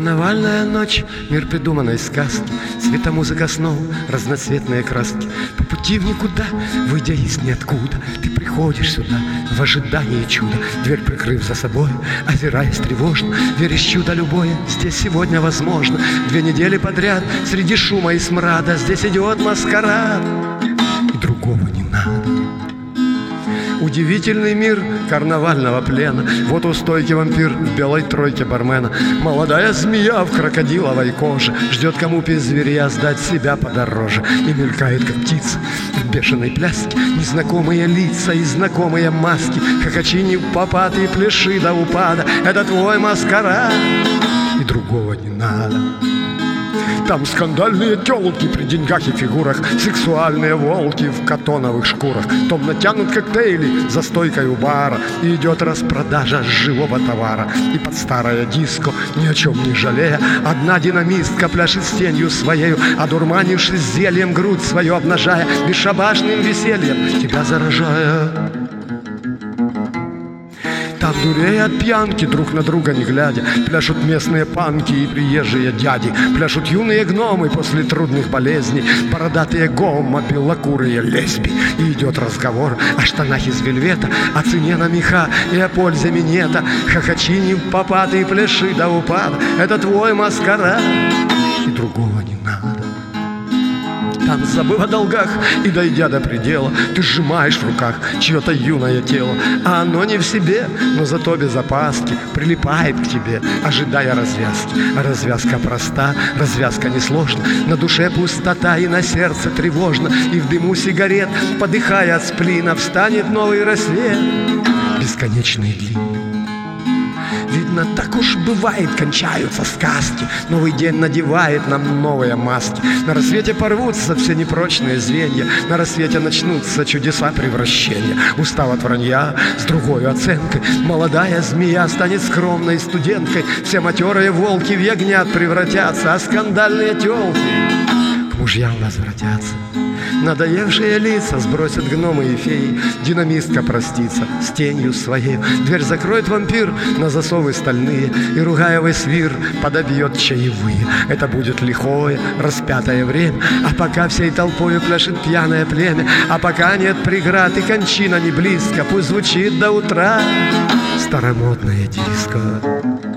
Карнавальная ночь, мир придуманной сказки, светомузыка снов, разноцветные краски. По пути в никуда, выйдя из ниоткуда, ты приходишь сюда в ожидании чуда. Дверь прикрыв за собой, озираясь тревожно, веришь, чудо любое здесь сегодня возможно. 2 недели подряд среди шума и смрада здесь идет маскарад, и другого не надо. Удивительный мир карнавального плена. Вот у стойки вампир в белой тройке бармена. Молодая змея в крокодиловой коже ждет, кому без зверя сдать себя подороже. И мелькает, как птица в бешеной пляске, незнакомые лица и знакомые маски. Хохочи не в попад и пляши до упада. Это твой маскарад, и другого не надо. Там скандальные тёлки при деньгах и фигурах, сексуальные волки в катоновых шкурах. Том натянут коктейли за стойкой у бара, и идет распродажа живого товара. И под старое диско, ни о чем не жалея, одна динамистка пляшет с тенью своею, одурманившись зельем, грудь свою обнажая, бесшабашным весельем тебя заражая. Там, дурея от пьянки, друг на друга не глядя, пляшут местные панки и приезжие дяди, пляшут юные гномы после трудных болезней, бородатые гомо, белокурые лесби. И идет разговор о штанах из вельвета, о цене на меха и о пользе минета. Хохочи не в попад и пляши до упада. Это твой маскарад, и другого не надо. Там, забыв о долгах и дойдя до предела, ты сжимаешь в руках чье-то юное тело, а оно не в себе, но зато без опаски прилипает к тебе, ожидая развязки. А развязка проста, развязка несложна, на душе пустота и на сердце тревожно, и в дыму сигарет, подыхая от сплина, встанет новый рассвет, бесконечный и длинный. Видно, так уж бывает, кончаются сказки. Новый день надевает нам новые маски. На рассвете порвутся все непрочные звенья, на рассвете начнутся чудеса превращения. Устав от вранья с другой оценкой, молодая змея станет скромной студенткой. Все матерые волки в ягнят превратятся, а скандальные тёлки к мужьям возвратятся. Надоевшие лица сбросят гномы и феи, динамистка простится с тенью своей. Дверь закроет вампир на засовы стальные, и ругаевый свир подобьет чаевые. Это будет лихое, распятое время, а пока всей толпою пляшет пьяное племя, а пока нет преград и кончина не близко, пусть звучит до утра старомодное диско.